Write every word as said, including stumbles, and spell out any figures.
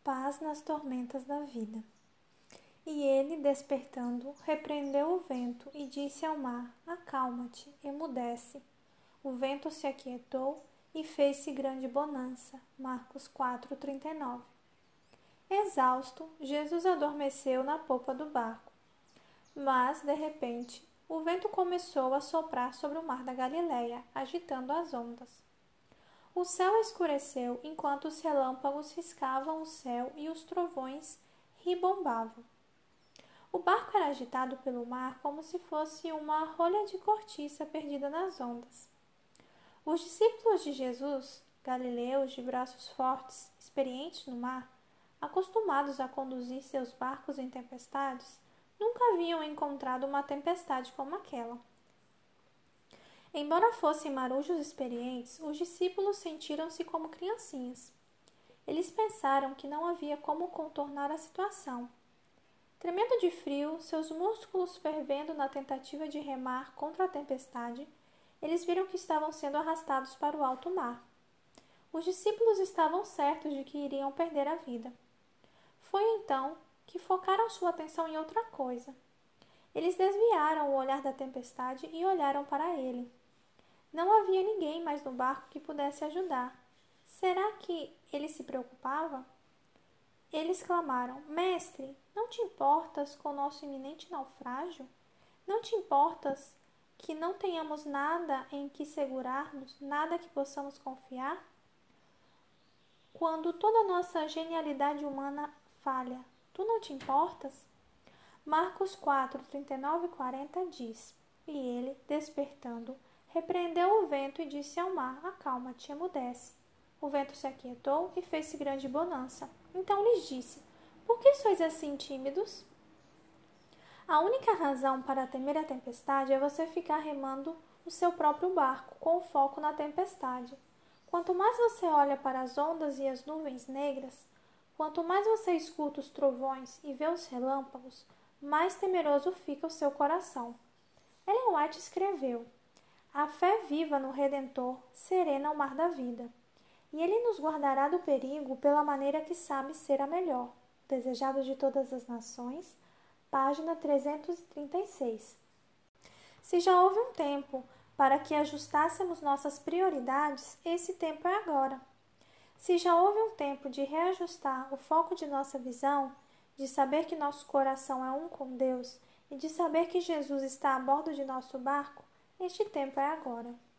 paz nas tormentas da vida. E ele, despertando, repreendeu o vento e disse ao mar: Acalma-te, emudece. O vento se aquietou e fez-se grande bonança. Marcos quatro, trinta e nove. Exausto, Jesus adormeceu na popa do barco. Mas, de repente, o vento começou a soprar sobre o mar da Galileia, agitando as ondas. O céu escureceu enquanto os relâmpagos riscavam o céu e os trovões ribombavam. O barco era agitado pelo mar como se fosse uma rolha de cortiça perdida nas ondas. Os discípulos de Jesus, galileus de braços fortes, experientes no mar, acostumados a conduzir seus barcos em tempestades, nunca haviam encontrado uma tempestade como aquela. Embora fossem marujos experientes, os discípulos sentiram-se como criancinhas. Eles pensaram que não havia como contornar a situação. Tremendo de frio, seus músculos fervendo na tentativa de remar contra a tempestade, eles viram que estavam sendo arrastados para o alto mar. Os discípulos estavam certos de que iriam perder a vida. Foi então que focaram sua atenção em outra coisa. Eles desviaram o olhar da tempestade e olharam para ele. Não havia ninguém mais no barco que pudesse ajudar. Será que ele se preocupava? Eles clamaram: Mestre, não te importas com o nosso iminente naufrágio? Não te importas que não tenhamos nada em que segurar-nos, nada que possamos confiar? Quando toda a nossa genialidade humana falha, tu não te importas? Marcos quatro, trinta e nove e quarenta diz: E ele, despertando, repreendeu o vento e disse ao mar: Acalma-te, emudece. O vento se aquietou e fez-se grande bonança. Então lhes disse: Por que sois assim tímidos? A única razão para temer a tempestade é você ficar remando o seu próprio barco, com o foco na tempestade. Quanto mais você olha para as ondas e as nuvens negras, quanto mais você escuta os trovões e vê os relâmpagos, mais temeroso fica o seu coração. Ellen White escreveu: A fé viva no Redentor serena o mar da vida, e ele nos guardará do perigo pela maneira que sabe ser a melhor. Desejado de todas as nações, página trezentos e trinta e seis. Se já houve um tempo para que ajustássemos nossas prioridades, esse tempo é agora. Se já houve um tempo de reajustar o foco de nossa visão, de saber que nosso coração é um com Deus e de saber que Jesus está a bordo de nosso barco, este tempo é agora.